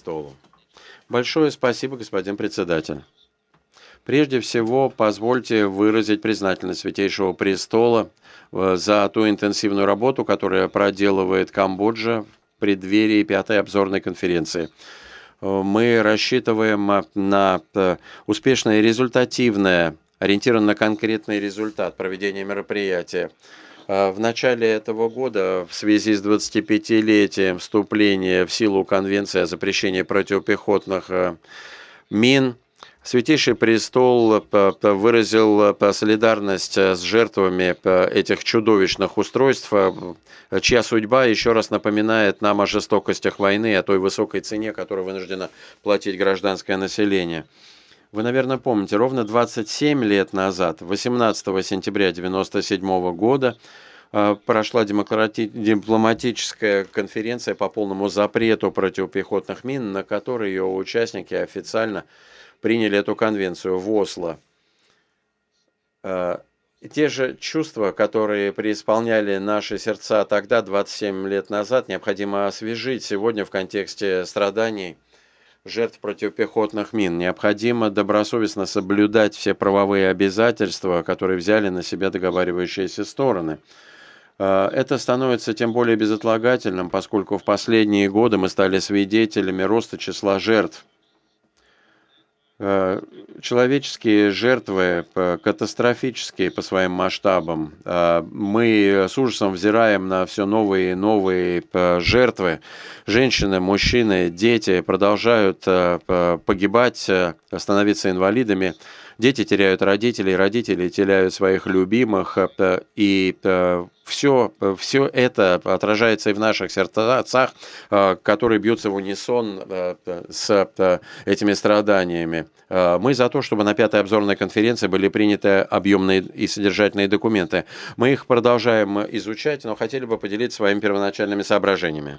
престолу. Большое спасибо, господин председатель. Прежде всего, позвольте выразить признательность Святейшего Престола за ту интенсивную работу, которую проделывает Камбоджа в преддверии пятой обзорной конференции. Мы рассчитываем на успешное и результативное, ориентированное на конкретный результат проведения мероприятия. В начале этого года, в связи с 25-летием вступления в силу Конвенции о запрещении противопехотных мин, Святейший Престол выразил солидарность с жертвами этих чудовищных устройств, чья судьба еще раз напоминает нам о жестокостях войны и о той высокой цене, которую вынуждено платить гражданское население. Вы, наверное, помните, ровно 27 лет назад, 18 сентября 1997 года, прошла дипломатическая конференция по полному запрету противопехотных мин, на которой ее участники официально приняли эту конвенцию в Осло. Те же чувства, которые преисполняли наши сердца тогда, 27 лет назад, необходимо освежить сегодня в контексте страданий жертв противопехотных мин. Необходимо добросовестно соблюдать все правовые обязательства, которые взяли на себя договаривающиеся стороны. Это становится тем более безотлагательным, поскольку в последние годы мы стали свидетелями роста числа жертв. Человеческие жертвы катастрофические по своим масштабам. Мы с ужасом взираем на все новые и новые жертвы. Женщины, мужчины, дети продолжают погибать, становиться инвалидами. Дети теряют родителей, родители теряют своих любимых, и все это отражается и в наших сердцах, которые бьются в унисон с этими страданиями. Мы за то, чтобы на пятой обзорной конференции были приняты объемные и содержательные документы. Мы их продолжаем изучать, но хотели бы поделиться своими первоначальными соображениями.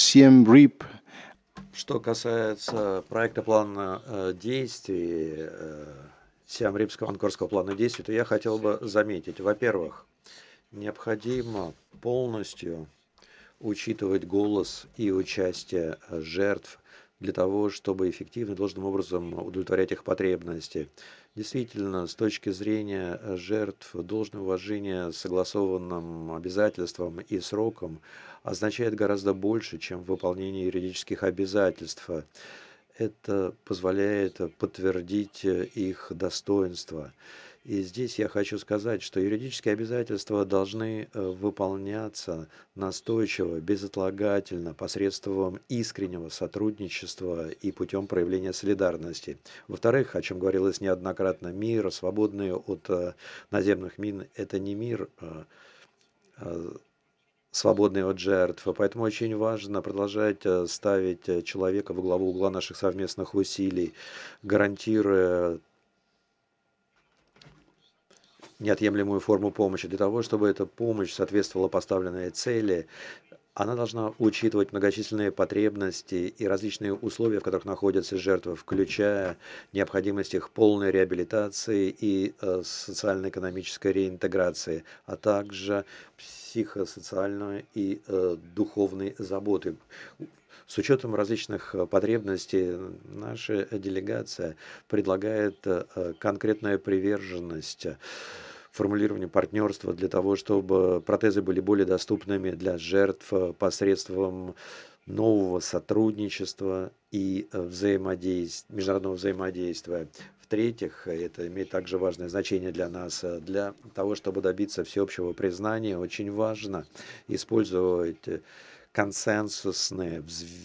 Что касается проекта плана действий, Сиам-Рипского анкорского плана действий, то я хотел бы заметить, во-первых, необходимо полностью учитывать голос и участие жертв для того, чтобы эффективно, должным образом удовлетворять их потребности. Действительно, с точки зрения жертв, должное уважение согласованным обязательствам и срокам означает гораздо больше, чем выполнение юридических обязательств. Это позволяет подтвердить их достоинство. И здесь я хочу сказать, что юридические обязательства должны выполняться настойчиво, безотлагательно, посредством искреннего сотрудничества и путем проявления солидарности. Во-вторых, о чем говорилось неоднократно, мир, свободный от наземных мин, это не мир, свободный от жертв. Поэтому очень важно продолжать ставить человека во главу угла наших совместных усилий, гарантируя неотъемлемую форму помощи. Для того, чтобы эта помощь соответствовала поставленной цели, она должна учитывать многочисленные потребности и различные условия, в которых находятся жертвы, включая необходимость их полной реабилитации и социально-экономической реинтеграции, а также психосоциальной и духовной заботы. С учетом различных потребностей наша делегация предлагает конкретную приверженность формулированию партнерства для того, чтобы протезы были более доступными для жертв посредством нового сотрудничества и международного взаимодействия. В-третьих, это имеет также важное значение для нас. Для того, чтобы добиться всеобщего признания, очень важно использовать консенсусные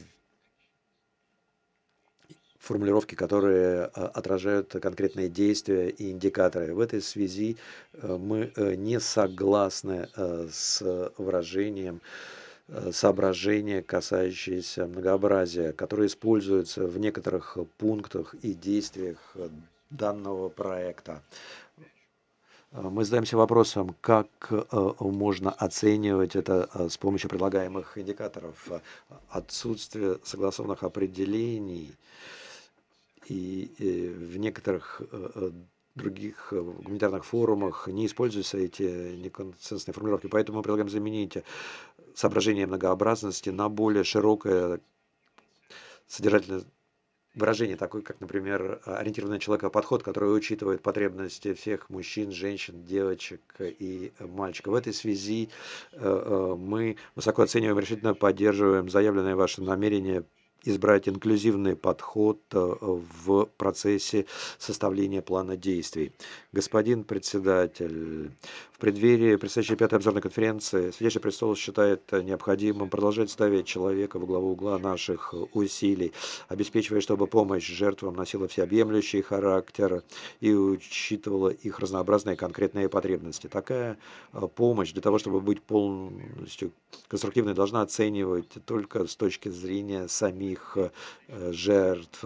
формулировки, которые отражают конкретные действия и индикаторы. В этой связи мы не согласны с выражением соображения, касающиеся многообразия, которые используются в некоторых пунктах и действиях данного проекта. Мы задаемся вопросом, как можно оценивать это с помощью предлагаемых индикаторов. Отсутствие согласованных определений и в некоторых других гуманитарных форумах не используются эти неконсенсусные формулировки. Поэтому мы предлагаем заменить соображение многообразности на более широкое содержательное выражение такое, как, например, ориентированный на человека подход, который учитывает потребности всех мужчин, женщин, девочек и мальчиков. В этой связи мы высоко оцениваем и решительно поддерживаем заявленное ваше намерение избрать инклюзивный подход в процессе составления плана действий. Господин председатель, в преддверии предстоящей пятой обзорной конференции Святейший Престол считает необходимым продолжать ставить человека во главу угла наших усилий, обеспечивая, чтобы помощь жертвам носила всеобъемлющий характер и учитывала их разнообразные конкретные потребности. Такая помощь для того, чтобы быть полностью конструктивной, должна оценивать только с точки зрения самих жертв,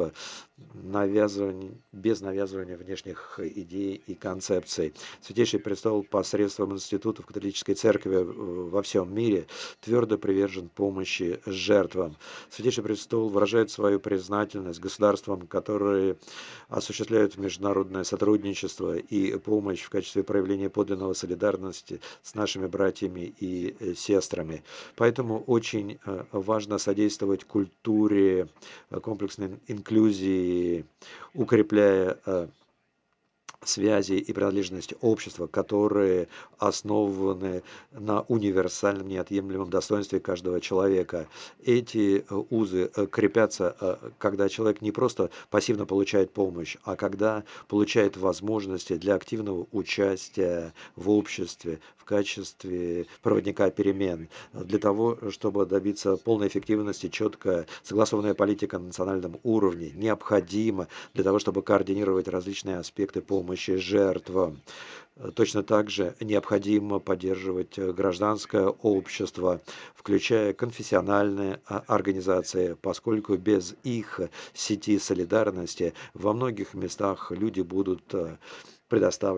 без навязывания внешних идей и концепций. Святейший Престол посредством институтов католической церкви во всем мире твердо привержен помощи жертвам. Святейший Престол выражает свою признательность государствам, которые осуществляют международное сотрудничество и помощь в качестве проявления подлинного солидарности с нашими братьями и сестрами. Поэтому очень важно содействовать культуре комплексной инклюзии, укрепляя связи и принадлежность общества, которые основаны на универсальном неотъемлемом достоинстве каждого человека. Эти узы крепятся, когда человек не просто пассивно получает помощь, а когда получает возможности для активного участия в обществе в качестве проводника перемен. Для того, чтобы добиться полной эффективности, четкая согласованная политика на национальном уровне необходима для того, чтобы координировать различные аспекты помощи жертвам. Точно так же необходимо поддерживать гражданское общество, включая конфессиональные организации, поскольку без их сети солидарности во многих местах люди будут предоставлены